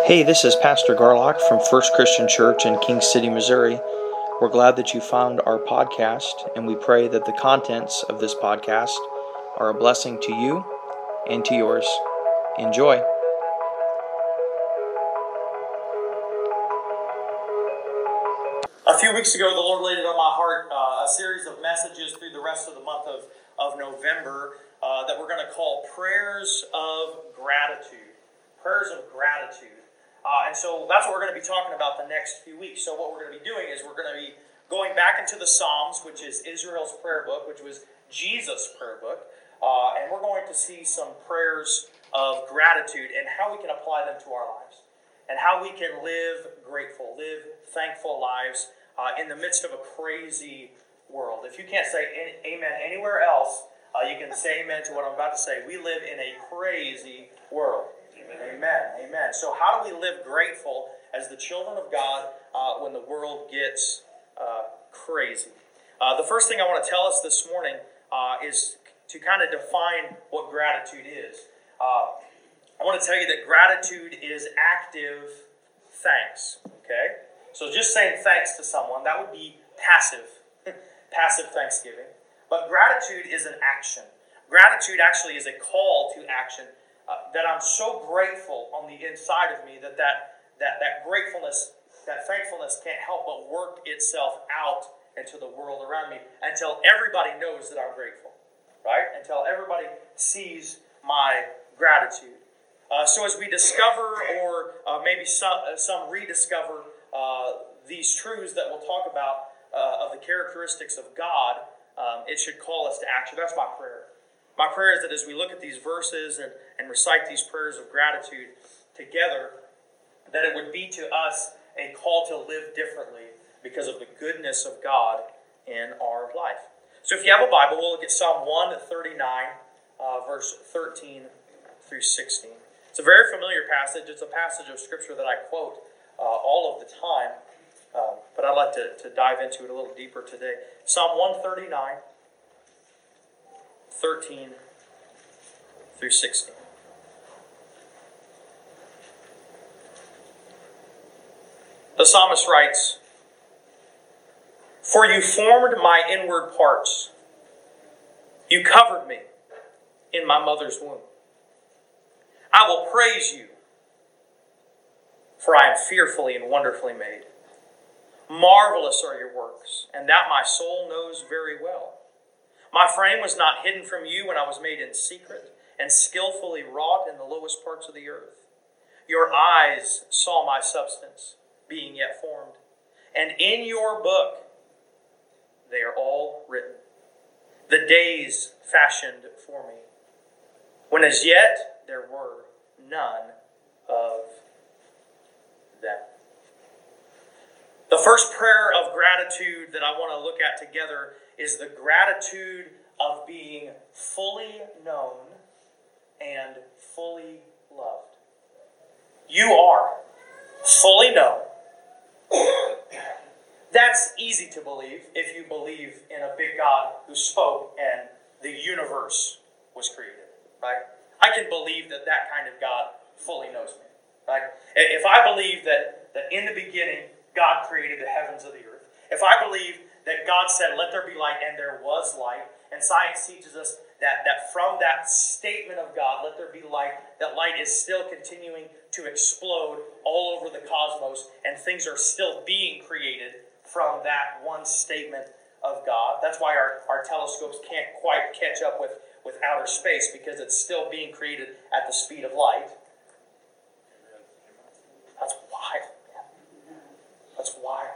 Hey, this is Pastor Garlock from First Christian Church in King City, Missouri. We're glad that you found our podcast, and we pray that the contents of this podcast are a blessing to you and to yours. Enjoy. A few weeks ago, the Lord laid it on my heart, a series of messages through the rest of the month of November that we're going to call Prayers of Gratitude. Prayers of Gratitude. And so that's what we're going to be talking about the next few weeks. So what we're going to be doing is we're going to be going back into the Psalms, which is Israel's prayer book, which was Jesus' prayer book. And we're going to see some prayers of gratitude and how we can apply them to our lives. And how we can live grateful, live thankful lives in the midst of a crazy world. If you can't say amen anywhere else, you can say amen to what I'm about to say. We live in a crazy world. Amen. Amen. So how do we live grateful as the children of God when the world gets crazy? The first thing I want to tell us this morning is to kind of define what gratitude is. I want to tell you that gratitude is active thanks. Okay? So just saying thanks to someone, that would be passive. Passive thanksgiving. But gratitude is an action. Gratitude actually is a call to action. That I'm so grateful on the inside of me that gratefulness, that thankfulness can't help but work itself out into the world around me until everybody knows that I'm grateful, right? Until everybody sees my gratitude. So as we discover or maybe some rediscover these truths that we'll talk about of the characteristics of God, it should call us to action. That's my prayer. My prayer is that as we look at these verses and recite these prayers of gratitude together, that it would be to us a call to live differently because of the goodness of God in our life. So if you have a Bible, we'll look at Psalm 139, verse 13 through 16. It's a very familiar passage. It's a passage of Scripture that I quote all of the time, but I'd like to dive into it a little deeper today. Psalm 139, 13 through 16. The psalmist writes, "For you formed my inward parts. You covered me in my mother's womb. I will praise you, for I am fearfully and wonderfully made. Marvelous are your works, and that my soul knows very well. My frame was not hidden from you when I was made in secret and skillfully wrought in the lowest parts of the earth. Your eyes saw my substance, being yet formed, and in your book they are all written, the days fashioned for me, when as yet there were none of them." The first prayer of gratitude that I want to look at together is the gratitude of being fully known and fully loved. You are fully known. That's easy to believe if you believe in a big God who spoke and the universe was created, right? I can believe that kind of God fully knows me, right? If I believe that in the beginning God created the heavens of the earth, if I believe that God said, "Let there be light," and there was light, and science teaches us that from that statement of God, "Let there be light," that light is still continuing to explode all over the cosmos, and things are still being created from that one statement of God. That's why our telescopes can't quite catch up with outer space, because it's still being created at the speed of light. That's wild. That's wild.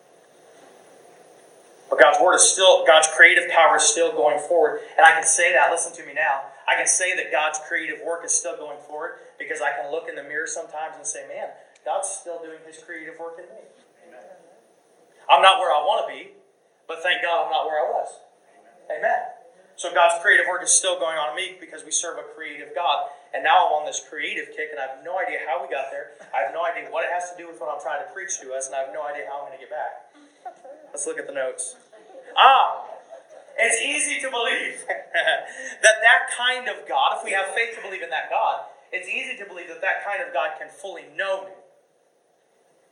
But God's creative power is still going forward. And I can say that, listen to me now, I can say that God's creative work is still going forward because I can look in the mirror sometimes and say, man, God's still doing His creative work in me. Amen. I'm not where I want to be, but thank God I'm not where I was. Amen. So God's creative work is still going on in me because we serve a creative God. And now I'm on this creative kick, and I have no idea how we got there. I have no idea what it has to do with what I'm trying to preach to us, and I have no idea how I'm going to get back. Let's look at the notes. It's easy to believe that kind of God, if we have faith to believe in that God, it's easy to believe that kind of God can fully know me.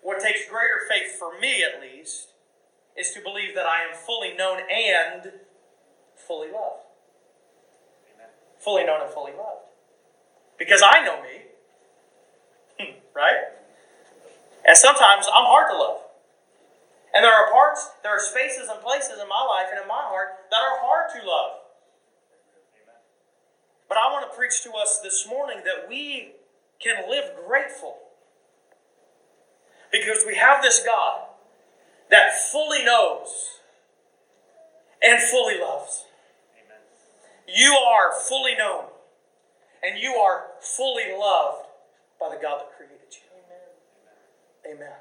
what takes greater faith for me at least is to believe that I am fully known and fully loved. Amen. Fully known and fully loved. Because I know me. Right? And sometimes I'm hard to love. And there are spaces and places in my life and in my heart that are hard to love. Amen. But I want to preach to us this morning that we can live grateful. Because we have this God that fully knows and fully loves. Amen. You are fully known and you are fully loved by the God that created you. Amen. Amen.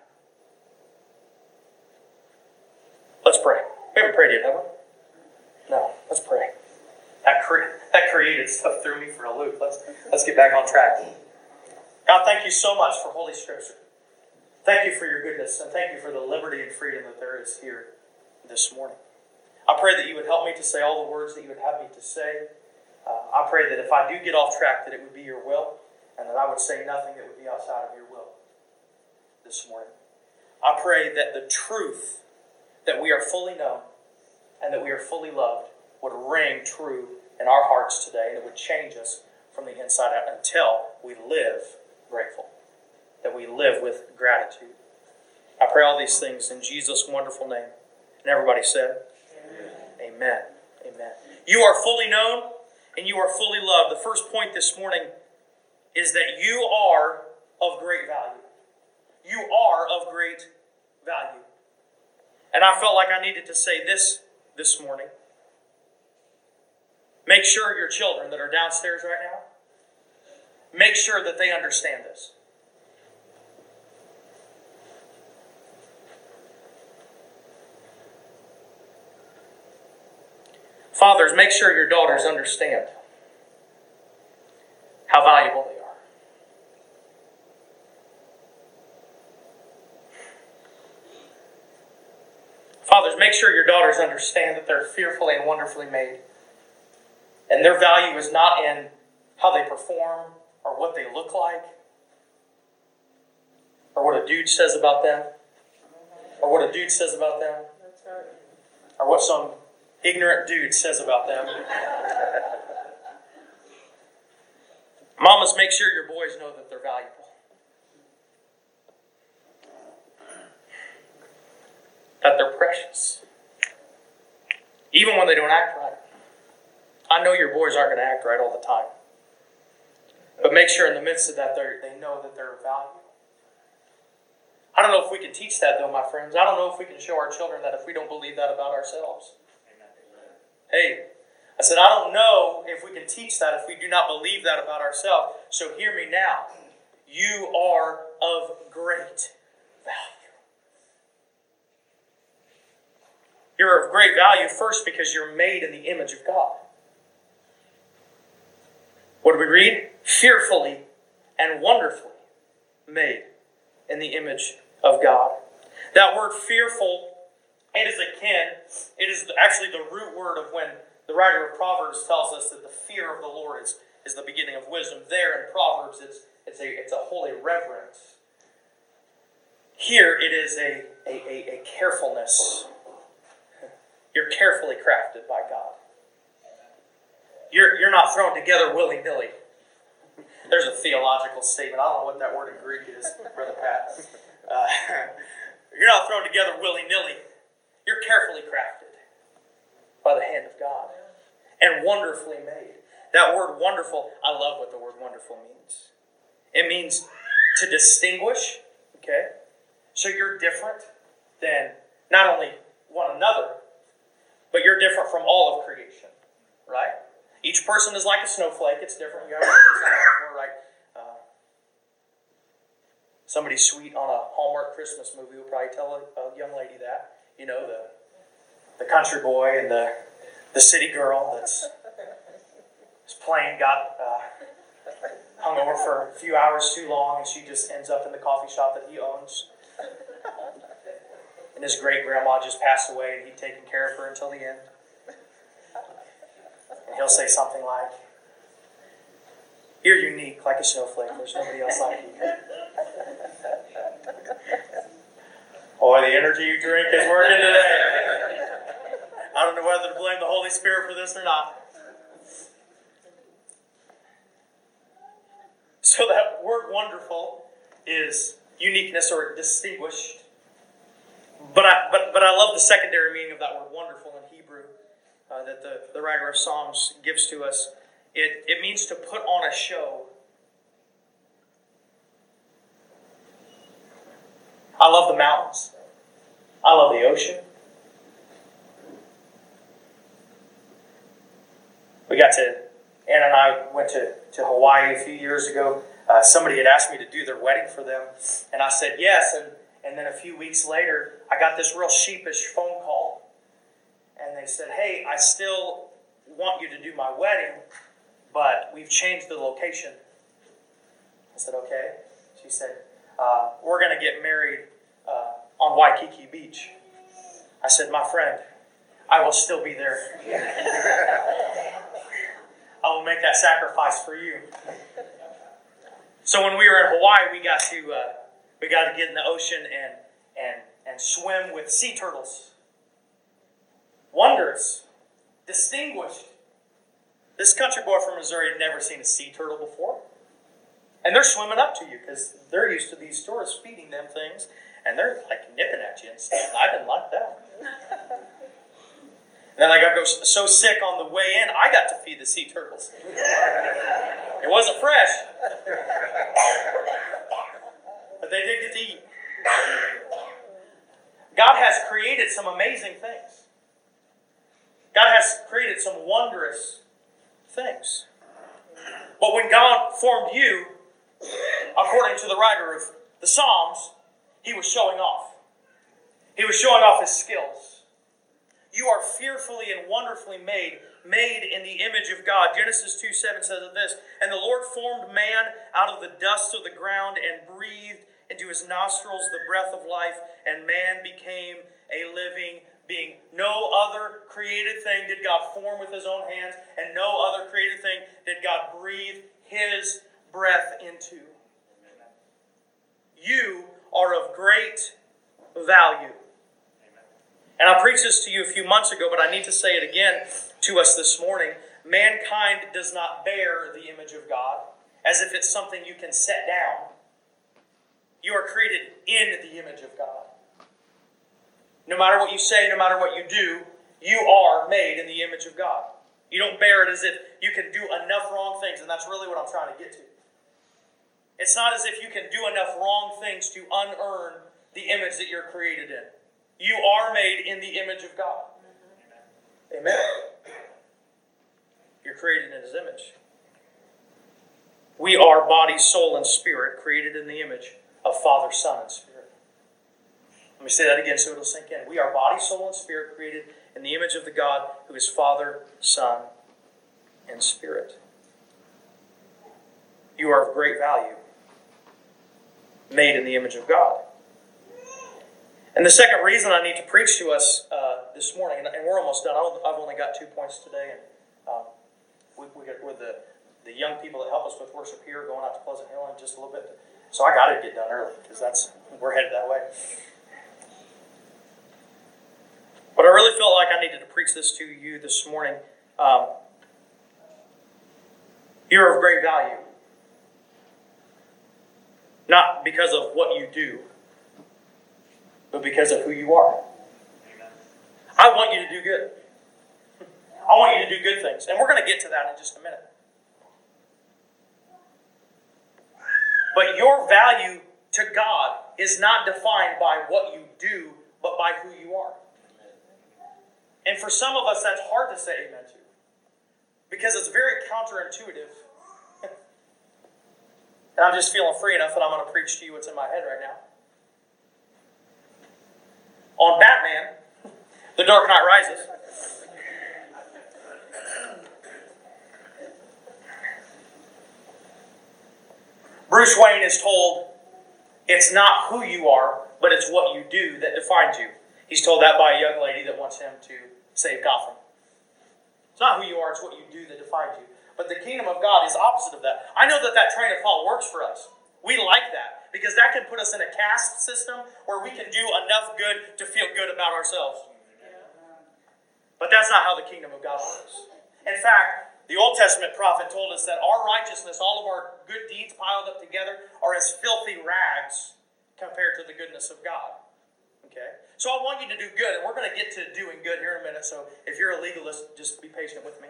Let's pray. We haven't prayed yet, have we? No, let's pray. That created stuff threw me for a loop. Let's get back on track. God, thank you so much for Holy Scripture. Thank you for your goodness, and thank you for the liberty and freedom that there is here this morning. I pray that you would help me to say all the words that you would have me to say. I pray that if I do get off track, that it would be your will, and that I would say nothing that would be outside of your will this morning. I pray that the truth that we are fully known and that we are fully loved would ring true in our hearts today, and it would change us from the inside out until we live grateful, that we live with gratitude. I pray all these things in Jesus' wonderful name. And everybody said, Amen. Amen. Amen. You are fully known and you are fully loved. The first point this morning is that you are of great value. You are of great value. And I felt like I needed to say this morning. Make sure your children that are downstairs right now, make sure that they understand this. Fathers, make sure your daughters understand how valuable they are. Fathers, make sure your daughters understand that they're fearfully and wonderfully made. And their value is not in how they perform or what they look like or what a dude says about them or what a dude says about them or what some ignorant dude says about them. Mamas, make sure your boys know that they're valuable. That they're precious. Even when they don't act right. I know your boys aren't going to act right all the time. But make sure in the midst of that, they know that they're valuable. I don't know if we can teach that though, my friends. I don't know if we can show our children that if we don't believe that about ourselves. Hey, I said, I don't know if we can teach that if we do not believe that about ourselves. So hear me now. You are of great value. You're of great value first because you're made in the image of God. What do we read? Fearfully and wonderfully made in the image of God. That word fearful, it is actually the root word of when the writer of Proverbs tells us that the fear of the Lord is the beginning of wisdom. There in Proverbs, it's a holy reverence. Here it is a carefulness. You're carefully crafted by God. You're not thrown together willy-nilly. There's a theological statement. I don't know what that word in Greek is, Brother Pat. You're not thrown together willy-nilly. You're carefully crafted by the hand of God and wonderfully made. That word wonderful, I love what the word wonderful means. It means to distinguish, okay? So you're different than not only one another, but you're different from all of creation, right? Each person is like a snowflake. It's different. You haven't heard this before, right? Somebody sweet on a Hallmark Christmas movie will probably tell a young lady that. You know, the country boy and the city girl that's his plane got hung over for a few hours too long, and she just ends up in the coffee shop that he owns. And his great-grandma just passed away, and he'd taken care of her until the end. And he'll say something like, "You're unique, like a snowflake. There's nobody else like you." the energy you drink is working today. I don't know whether to blame the Holy Spirit for this or not. So that word wonderful is uniqueness or distinguished. But I love the secondary meaning of that word wonderful in Hebrew that the writer of Psalms gives to us. It means to put on a show. I love the mountains. I love the ocean. Anna and I went to Hawaii a few years ago. Somebody had asked me to do their wedding for them, and I said yes. And then a few weeks later, I got this real sheepish phone call, and they said, "Hey, I still want you to do my wedding, but we've changed the location." I said, "Okay." She said, "We're going to get married on Waikiki Beach." I said, "My friend, I will still be there. I will make that sacrifice for you." So when we were in Hawaii, we got to get in the ocean and swim with sea turtles. Wondrous, distinguished. This country boy from Missouri had never seen a sea turtle before. And they're swimming up to you because they're used to these tourists feeding them things, and they're like nipping at you and stuff. And I didn't like that. And then I got so sick on the way in, I got to feed the sea turtles. It wasn't fresh, but they did get to eat. God has created some amazing things. God has created some wondrous things. But when God formed you, according to the writer of the Psalms, He was showing off. He was showing off His skills. You are fearfully and wonderfully made in the image of God. Genesis 2:7 says of this, "And the Lord formed man out of the dust of the ground and breathed into his nostrils the breath of life, and man became a living being." No other created thing did God form with His own hands, and no other created thing did God breathe His breath into. You are of great value. And I preached this to you a few months ago, but I need to say it again to us this morning. Mankind does not bear the image of God as if it's something you can set down. You are created in the image of God. No matter what you say, no matter what you do, you are made in the image of God. You don't bear it as if you can do enough wrong things, and that's really what I'm trying to get to. It's not as if you can do enough wrong things to unearn the image that you're created in. You are made in the image of God. Amen. You're created in His image. We are body, soul, and spirit created in the image of Father, Son, and Spirit. Let me say that again so it'll sink in. We are body, soul, and spirit created in the image of the God who is Father, Son, and Spirit. You are of great value, made in the image of God. And the second reason I need to preach to us this morning, and we're almost done. I've only got 2 points today, and with the young people that help us with worship here, going out to Pleasant Hill in just a little bit. So I got to get done early because we're headed that way. But I really felt like I needed to preach this to you this morning. You're of great value, not because of what you do, but because of who you are. I want you to do good. I want you to do good things. And we're going to get to that in just a minute. But your value to God is not defined by what you do, but by who you are. And for some of us, that's hard to say amen to. Because it's very counterintuitive. And I'm just feeling free enough that I'm going to preach to you what's in my head right now. On Batman, The Dark Knight Rises, Bruce Wayne is told it's not who you are, but it's what you do that defines you. He's told that by a young lady that wants him to save Gotham. It's not who you are, it's what you do that defines you. But the kingdom of God is opposite of that. I know that train of thought works for us. We like that because that can put us in a caste system where we can do enough good to feel good about ourselves. But that's not how the kingdom of God works. In fact, the Old Testament prophet told us that our righteousness, all of our good deeds piled up together, are as filthy rags compared to the goodness of God. Okay? So I want you to do good, and we're going to get to doing good here in a minute, so if you're a legalist, just be patient with me.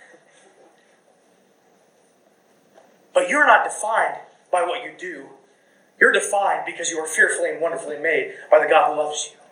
But you're not defined by what you do. You're defined because you are fearfully and wonderfully made by the God who loves you.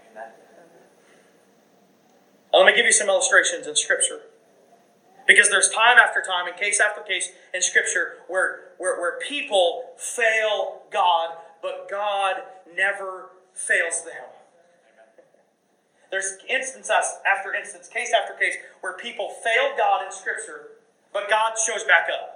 Now, let me give you some illustrations in Scripture. Because there's time after time and case after case in Scripture where people fail God, but God never fails them. There's instance after instance, case after case, where people failed God in Scripture, but God shows back up.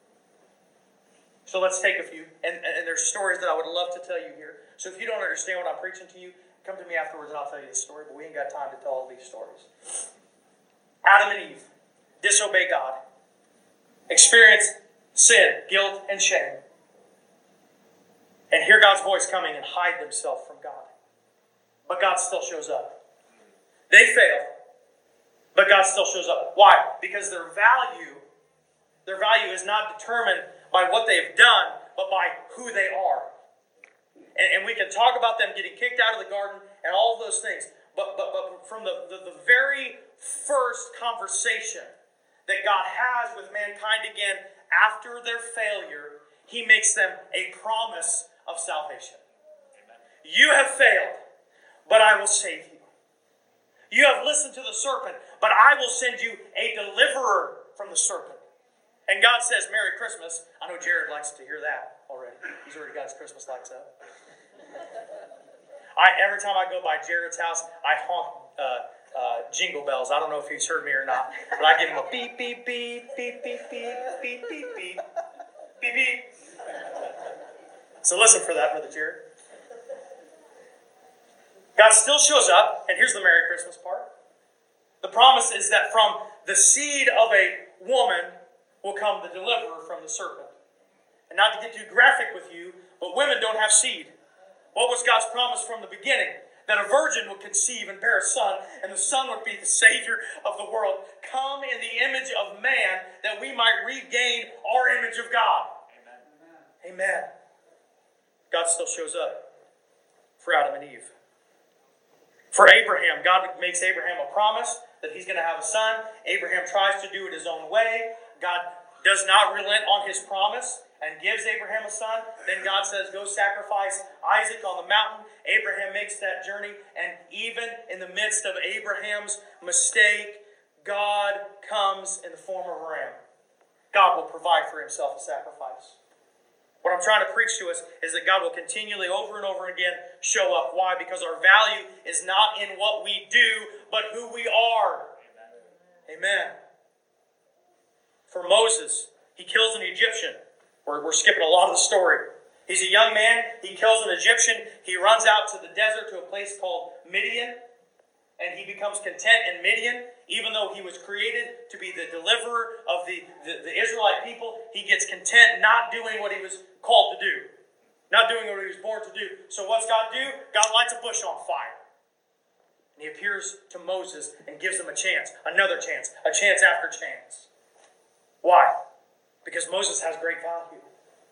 So let's take a few. And there's stories that I would love to tell you here. So if you don't understand what I'm preaching to you, come to me afterwards and I'll tell you the story. But we ain't got time to tell all these stories. Adam and Eve disobey God. Experience sin, guilt, and shame. And hear God's voice coming and hide themselves from God. But God still shows up. They fail, but God still shows up. Why? Because their value is not determined by what they've done, but by who they are. And we can talk about them getting kicked out of the garden and all of those things. But from the very first conversation that God has with mankind again after their failure, He makes them a promise of salvation. You have failed, but I will save you. You have listened to the serpent, but I will send you a deliverer from the serpent. And God says, Merry Christmas. I know Jared likes to hear that already. He's already got his Christmas lights up. Every time I go by Jared's house, I honk jingle bells. I don't know if he's heard me or not, but I give him a beep, beep, beep, beep, beep, beep, beep, beep, beep, beep, beep. So listen for that, Brother Jared. God still shows up, and here's the Merry Christmas part. The promise is that from the seed of a woman will come the deliverer from the serpent. And not to get too graphic with you, but women don't have seed. What was God's promise from the beginning? That a virgin would conceive and bear a son, and the son would be the Savior of the world. Come in the image of man, that we might regain our image of God. Amen. Amen. God still shows up for Adam and Eve. For Abraham, God makes Abraham a promise that he's going to have a son. Abraham tries to do it his own way. God does not relent on His promise and gives Abraham a son. Then God says, go sacrifice Isaac on the mountain. Abraham makes that journey. And even in the midst of Abraham's mistake, God comes in the form of a ram. God will provide for Himself a sacrifice. What I'm trying to preach to us is that God will continually, over and over again, show up. Why? Because our value is not in what we do, but who we are. Amen. For Moses, he kills an Egyptian. We're skipping a lot of the story. He's a young man. He kills an Egyptian. He runs out to the desert to a place called Midian. And he becomes content in Midian. Even though he was created to be the deliverer of the Israelite people, he gets content not doing what he was called to do. Not doing what he was born to do. So what's God do? God lights a bush on fire. And He appears to Moses and gives him a chance. Another chance. A chance after chance. Why? Because Moses has great value.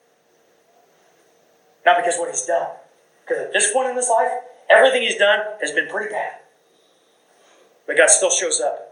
Not because what he's done. Because at this point in his life, everything he's done has been pretty bad. But God still shows up.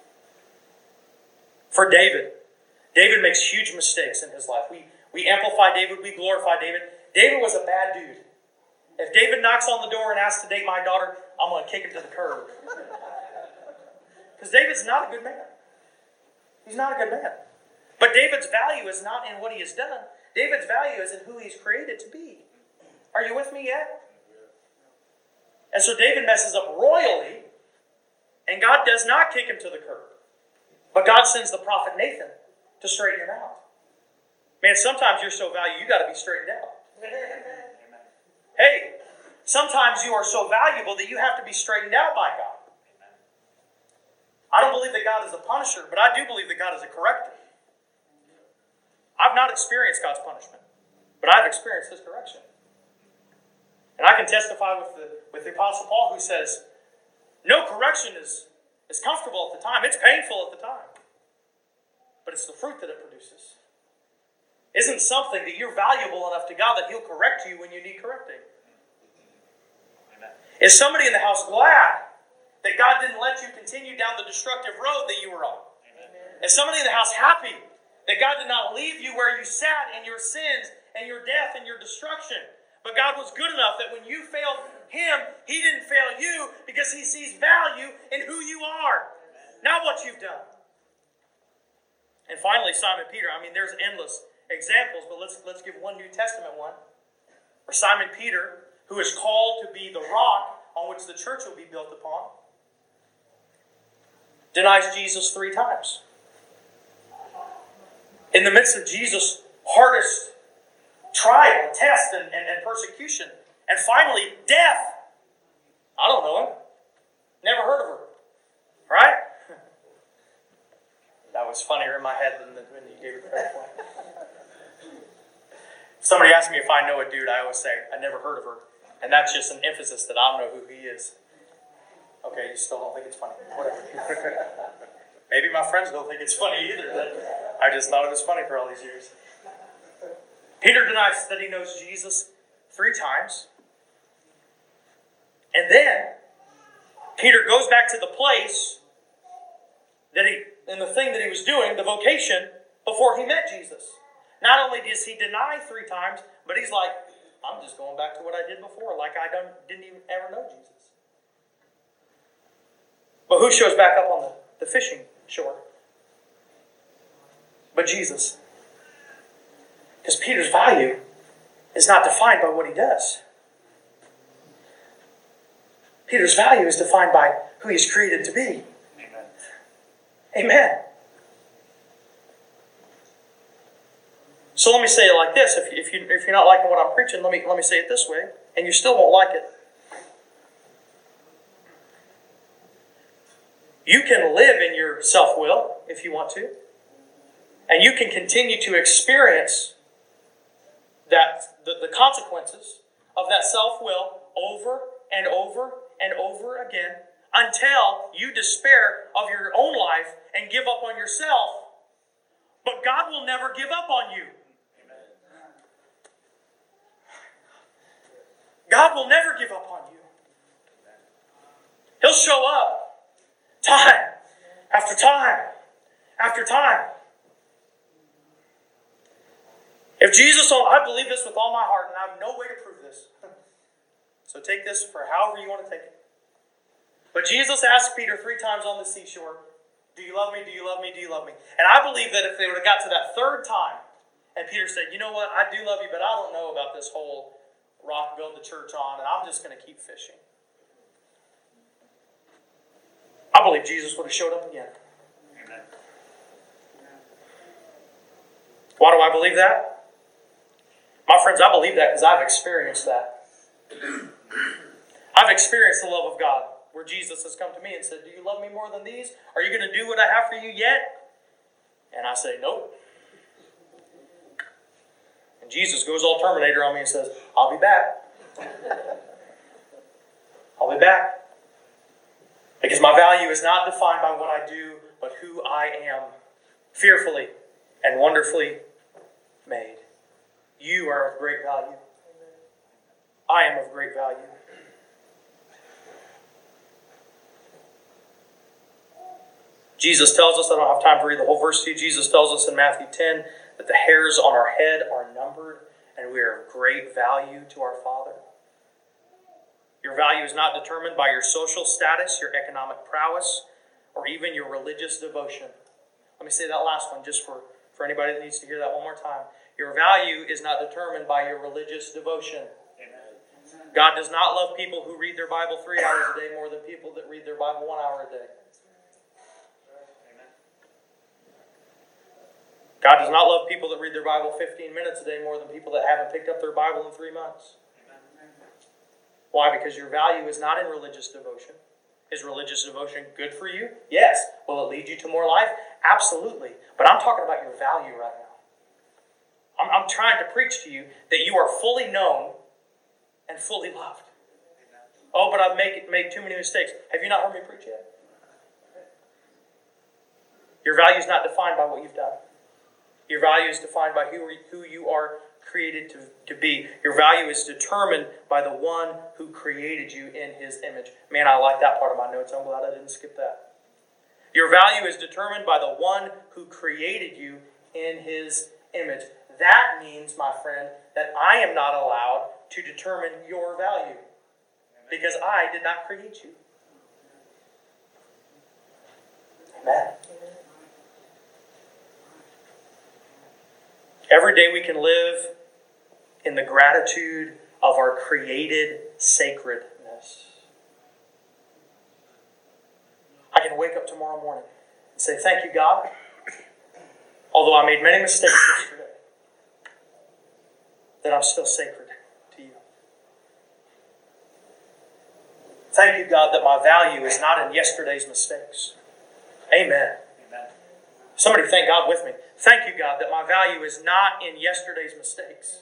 For David makes huge mistakes in his life. We amplify David, we glorify David. David was a bad dude. If David knocks on the door and asks to date my daughter, I'm going to kick him to the curb. Because David's not a good man. He's not a good man. But David's value is not in what he has done. David's value is in who he's created to be. Are you with me yet? And so David messes up royally, and God does not kick him to the curb. But God sends the prophet Nathan to straighten him out. Man, sometimes you're so valuable, you got to be straightened out. Hey, sometimes you are so valuable that you have to be straightened out by God. I don't believe that God is a punisher, but I do believe that God is a corrector. I've not experienced God's punishment, but I've experienced His correction. can testify with the Apostle Paul, who says, no correction is comfortable at the time. It's painful at the time. But it's the fruit that it produces. Isn't something that you're valuable enough to God that He'll correct you when you need correcting? Amen. Is somebody in the house glad that God didn't let you continue down the destructive road that you were on? Amen. Is somebody in the house happy that God did not leave you where you sat in your sins and your death and your destruction? But God was good enough that when you failed Him, He didn't fail you because He sees value in who you are, not what you've done. And finally, Simon Peter. I mean, there's endless examples, but let's give one New Testament one. Where Simon Peter, who is called to be the rock on which the church will be built upon, denies Jesus 3 times. In the midst of Jesus' hardest trial, test, and persecution. And finally, death. I don't know him. Never heard of her. Right? That was funnier in my head than when you gave it credit for. Somebody asked me if I know a dude, I always say, I never heard of her. And that's just an emphasis that I don't know who he is. Okay, you still don't think it's funny. Whatever. Maybe my friends don't think it's funny either. But I just thought it was funny for all these years. Peter denies that he knows Jesus 3 times. And then, Peter goes back to the place and the thing that he was doing, the vocation, before he met Jesus. Not only does he deny 3 times, but he's like, I'm just going back to what I did before, like I didn't even ever know Jesus. But who shows back up on the fishing shore? But Jesus. Because Peter's value is not defined by what he does. Peter's value is defined by who he's created to be. Amen. Amen. So let me say it like this. If you're not liking what I'm preaching, let me say it this way, and you still won't like it. You can live in your self-will if you want to, and you can continue to experience the consequences of that self-will over and over and over again until you despair of your own life and give up on yourself. But God will never give up on you. God will never give up on you. He'll show up time after time after time. If Jesus, I believe this with all my heart, and I have no way to prove this. So take this for however you want to take it. But Jesus asked Peter 3 times on the seashore, do you love me? Do you love me? Do you love me? And I believe that if they would have got to that 3rd time, and Peter said, you know what, I do love you, but I don't know about this whole rock build the church on, and I'm just going to keep fishing. I believe Jesus would have showed up again. Amen. Why do I believe that? My friends, I believe that because I've experienced that. I've experienced the love of God, where Jesus has come to me and said, do you love me more than these? Are you going to do what I have for you yet? And I say, nope. And Jesus goes all Terminator on me and says, I'll be back. I'll be back. Because my value is not defined by what I do, but who I am. Fearfully and wonderfully made. You are of great value. I am of great value. Jesus tells us, I don't have time to read the whole verse to you. Jesus tells us in Matthew 10 that the hairs on our head are numbered and we are of great value to our Father. Your value is not determined by your social status, your economic prowess, or even your religious devotion. Let me say that last one just for anybody that needs to hear that one more time. Your value is not determined by your religious devotion. Amen. God does not love people who read their Bible 3 hours a day more than people that read their Bible 1 hour a day. Amen. God does not love people that read their Bible 15 minutes a day more than people that haven't picked up their Bible in 3 months. Amen. Why? Because your value is not in religious devotion. Is religious devotion good for you? Yes. Will it lead you to more life? Absolutely. But I'm talking about your value right now. I'm trying to preach to you that you are fully known and fully loved. Oh, but I've made too many mistakes. Have you not heard me preach yet? Your value is not defined by what you've done. Your value is defined by who you are created to be. Your value is determined by the one who created you in His image. Man, I like that part of my notes. I'm glad I didn't skip that. Your value is determined by the one who created you in His image. That means, my friend, that I am not allowed to determine your value because I did not create you. Amen. Every day we can live in the gratitude of our created sacredness. I can wake up tomorrow morning and say, thank you, God. Although I made many mistakes yesterday, that I'm still sacred to you. Thank you, God, that my value is not in yesterday's mistakes. Amen. Amen. Somebody thank God with me. Thank you, God, that my value is not in yesterday's mistakes,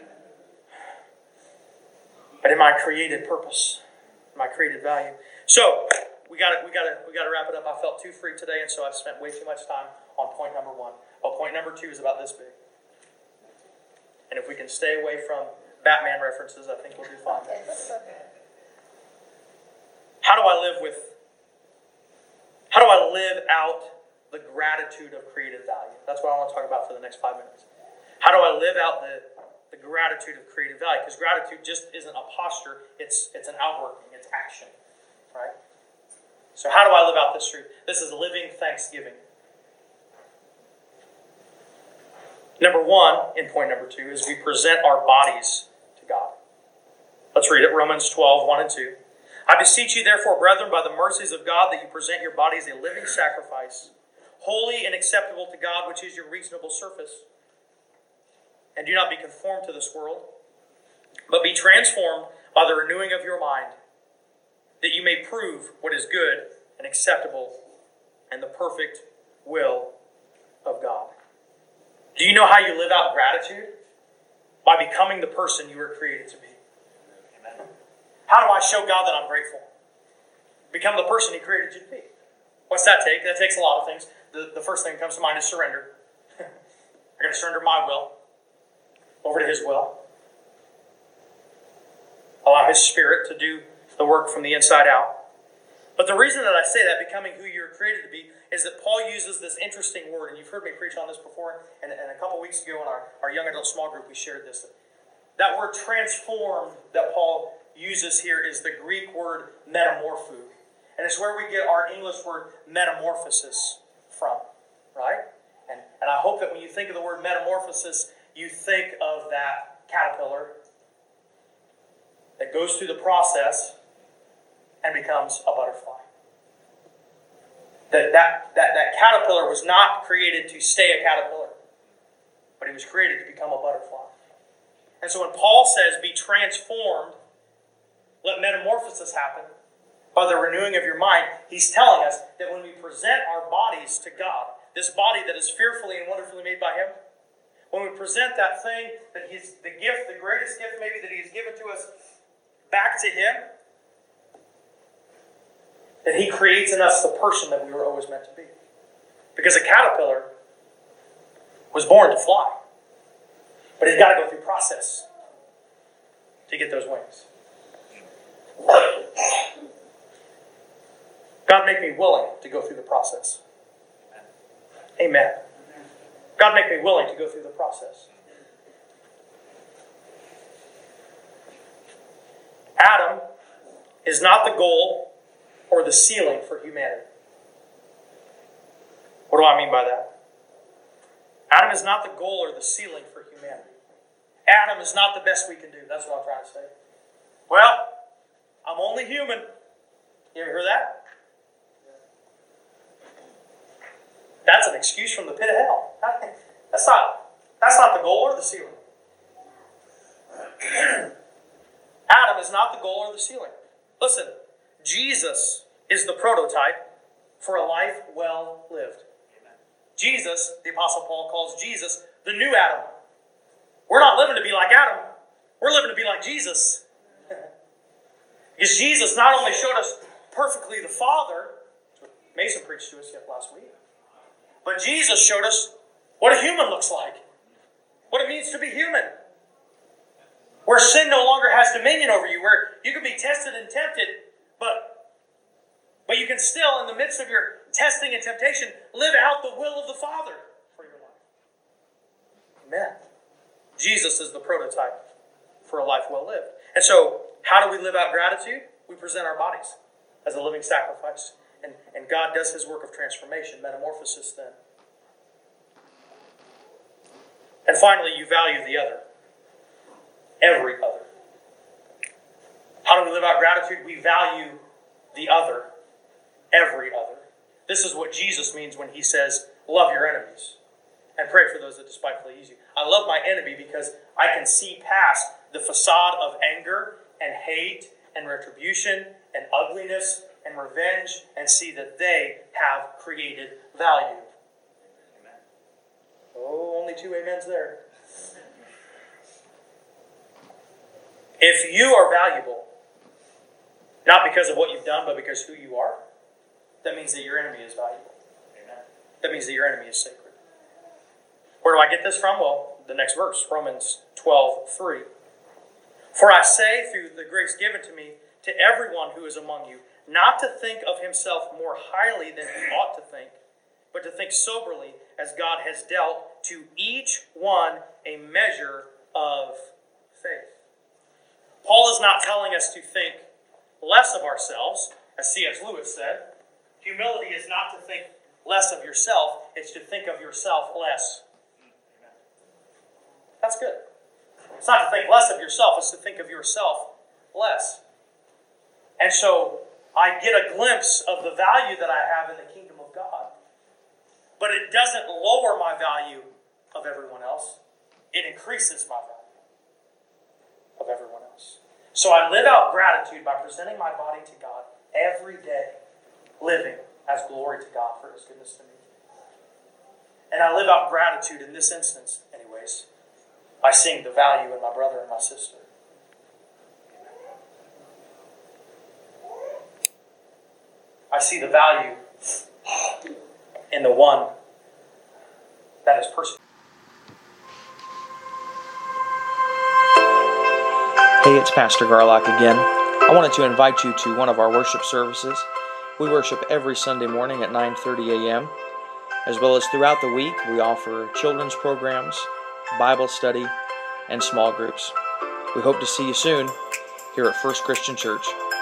but in my created purpose, my created value. So we got to wrap it up. I felt too free today, and so I spent way too much time on point number 1. But point number 2 is about this big. And if we can stay away from Batman references, I think we'll do fine. How do I live out the gratitude of created value? That's what I want to talk about for the next 5 minutes. How do I live out the gratitude of created value? Because gratitude just isn't a posture, it's an outworking, it's action. Right? So how do I live out this truth? This is living thanksgiving. Number 1, in point number 2, is we present our bodies to God. Let's read it, Romans 12, 1 and 2. I beseech you, therefore, brethren, by the mercies of God, that you present your bodies a living sacrifice, holy and acceptable to God, which is your reasonable service. And do not be conformed to this world, but be transformed by the renewing of your mind, that you may prove what is good and acceptable and the perfect will of God. Do you know how you live out gratitude? By becoming the person you were created to be. Amen. How do I show God that I'm grateful? Become the person He created you to be. What's that take? That takes a lot of things. The first thing that comes to mind is surrender. I'm going to surrender my will over to His will. Allow His Spirit to do the work from the inside out. But the reason that I say that, becoming who you're created to be, is that Paul uses this interesting word, and you've heard me preach on this before, and a couple weeks ago in our young adult small group we shared this. That word transformed that Paul uses here is the Greek word metamorpho. And it's where we get our English word metamorphosis from, right? And I hope that when you think of the word metamorphosis, you think of that caterpillar that goes through the process and becomes a butterfly. That caterpillar was not created to stay a caterpillar, but he was created to become a butterfly. And so when Paul says, be transformed, let metamorphosis happen by the renewing of your mind, he's telling us that when we present our bodies to God, this body that is fearfully and wonderfully made by Him, when we present that thing, that He's the gift, the greatest gift maybe that He's given to us, back to Him, that He creates in us the person that we were always meant to be. Because a caterpillar was born to fly, but he's got to go through process to get those wings. God, make me willing to go through the process. Amen. God, make me willing to go through the process. Adam is not the goal or the ceiling for humanity. What do I mean by that? Adam is not the goal or the ceiling for humanity. Adam is not the best we can do. That's what I'm trying to say. Well, I'm only human. You ever hear that? That's an excuse from the pit of hell. That's not the goal or the ceiling. Adam is not the goal or the ceiling. Listen, Jesus is the prototype for a life well lived. Jesus, the Apostle Paul calls Jesus the new Adam. We're not living to be like Adam. We're living to be like Jesus. Because Jesus not only showed us perfectly the Father, that's what Mason preached to us last week, but Jesus showed us what a human looks like, what it means to be human, where sin no longer has dominion over you, where you can be tested and tempted, but you can still, in the midst of your testing and temptation, live out the will of the Father for your life. Amen. Jesus is the prototype for a life well lived. And so, how do we live out gratitude? We present our bodies as a living sacrifice. And God does His work of transformation, metamorphosis then. And finally, you value the other. Every other. How do we live out gratitude? We value the other. Every other. This is what Jesus means when He says, love your enemies and pray for those that despitefully use you. I love my enemy because I can see past the facade of anger and hate and retribution and ugliness and revenge and see that they have created value. Amen. Oh, only 2 amens there. If you are valuable, not because of what you've done, but because who you are, that means that your enemy is valuable. Amen. That means that your enemy is sacred. Where do I get this from? Well, the next verse, Romans 12:3. For I say, through the grace given to me, to everyone who is among you, not to think of himself more highly than he ought to think, but to think soberly, as God has dealt to each one a measure of faith. Paul is not telling us to think less of ourselves, as C.S. Lewis said. Humility is not to think less of yourself, it's to think of yourself less. That's good. It's not to think less of yourself, it's to think of yourself less. And so I get a glimpse of the value that I have in the kingdom of God. But it doesn't lower my value of everyone else. It increases my value of everyone else. So I live out gratitude by presenting my body to God every day, living as glory to God for His goodness to me. And I live out gratitude in this instance, anyways, by seeing the value in my brother and my sister. I see the value in the one that is persecuted. Hey, it's Pastor Garlock again. I wanted to invite you to one of our worship services. We worship every Sunday morning at 9:30 a.m. As well as throughout the week, we offer children's programs, Bible study, and small groups. We hope to see you soon here at First Christian Church.